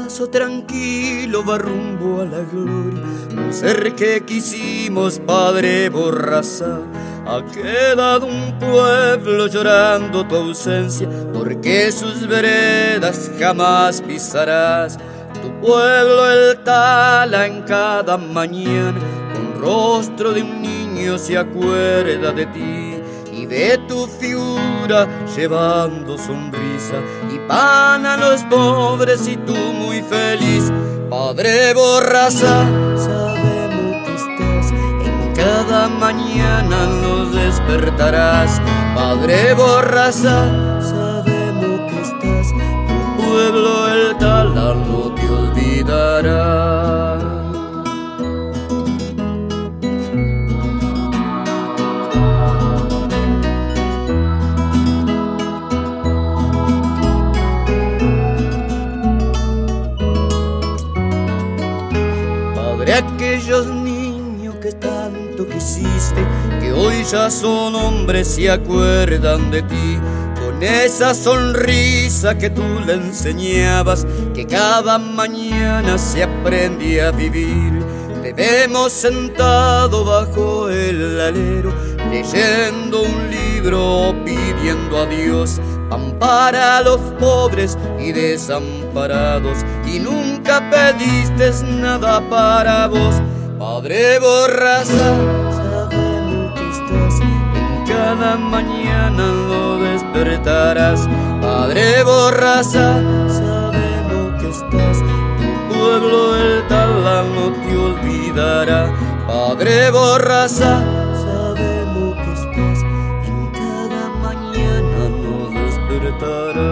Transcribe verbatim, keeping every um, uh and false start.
paso tranquilo va rumbo a la gloria. Un ser que quisimos, Padre Borraza, ha quedado un pueblo llorando tu ausencia, porque sus veredas jamás pisarás. Tu pueblo el Tala en cada mañana, con rostro de un niño se acuerda de ti y de tu figura llevando sonrisa y pan a los pobres y tú muy feliz. Padre Borraza, sabemos que estás en cada mañana nos despertarás. Padre Borraza, sabemos que estás, tu pueblo el Tala no te olvidará. Padre, aquellos niños que tanto quisiste, que hoy ya son hombres, se acuerdan de ti, con esa sonrisa que tú le enseñabas, que cada mañana se aprende a vivir. Te vemos sentado bajo el alero, leyendo un libro, pidiendo a Dios pan para los pobres y desamparados, y nunca pediste nada para vos. Padre Borraza, sabemos que estás, en cada mañana lo despertarás. Padre Borraza, sabemos que estás, tu pueblo el Tala no te olvidará. Padre Borraza, sabemos que estás, en cada mañana nos despertará.